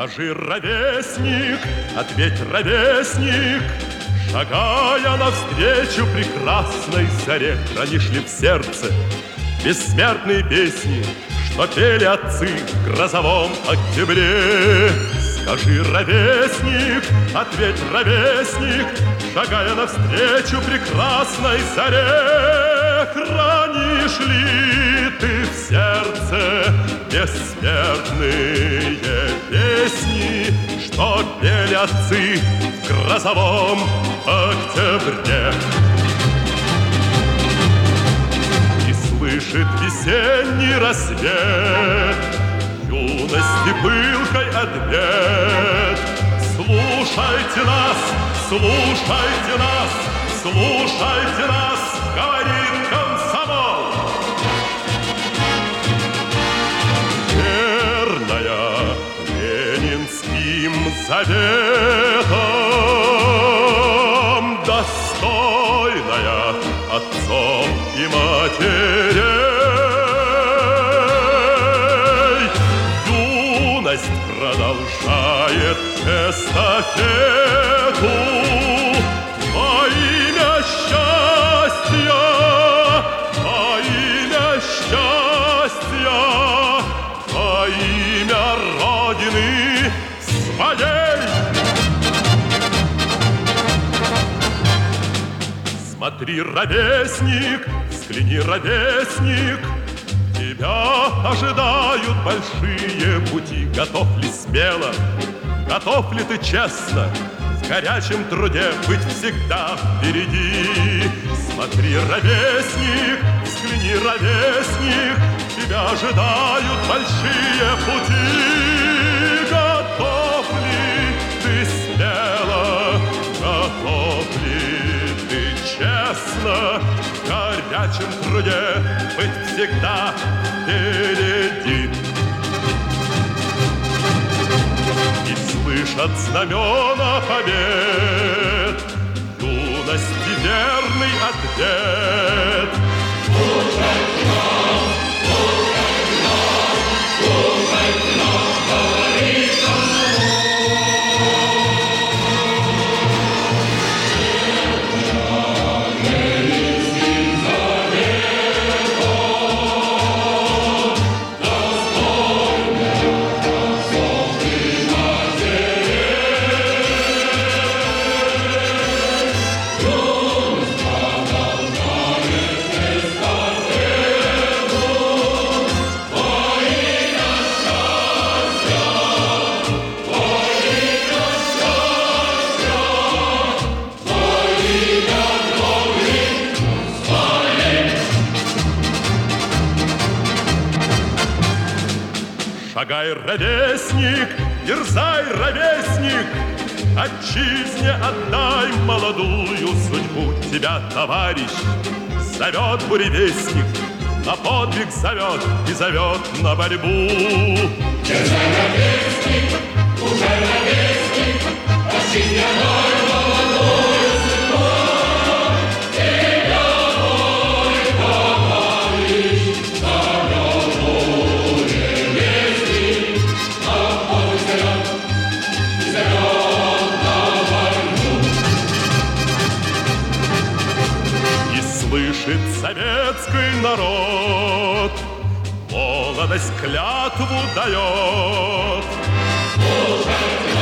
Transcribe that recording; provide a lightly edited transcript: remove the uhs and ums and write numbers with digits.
Скажи, ровесник, ответь, ровесник, шагая навстречу прекрасной заре, хранишь ли в сердце бессмертные песни, что пели отцы в грозовом октябре? Скажи, ровесник, ответь, ровесник, шагая навстречу прекрасной заре, хранишь ли ты в сердце бессмертные песни, что пели отцы в грозовом октябре? И слышит весенний рассвет юности пылкой ответ. Слушайте нас, слушайте нас, слушайте нас, говорит комсомол. Верная ленинским заветам, достойная отцов и матерей, юность продолжает эстафету во имя счастья, во имя счастья, во имя Родины своей. Смотри, ровесник, взгляни, ровесник, тебя ожидают большие пути. Готов ли смело, готов ли ты честно в горячем труде быть всегда впереди? Смотри, ровесник, взгляни, ровесник, тебя ожидают большие пути. Готов ли ты смело, готов ли ты честно в горячем труде быть всегда впереди? И слышат знамена побед, юности верный ответ. Слушайте нас, слушайте нас, слушайте нас, говорит Шагай, ровесник, дерзай, ровесник, отчизне отдай молодую судьбу. Тебя, товарищ, зовет буревестник, на подвиг зовет и зовет на борьбу. Дерзай, ровесник, уже ровесник, отчизне отдай молодую судьбу. Тебя, мой товарищ, зовет буревестник, на подвиг зовет и зовет на борьбу. И слышит советский народ, молодость клятву дает. Слушайте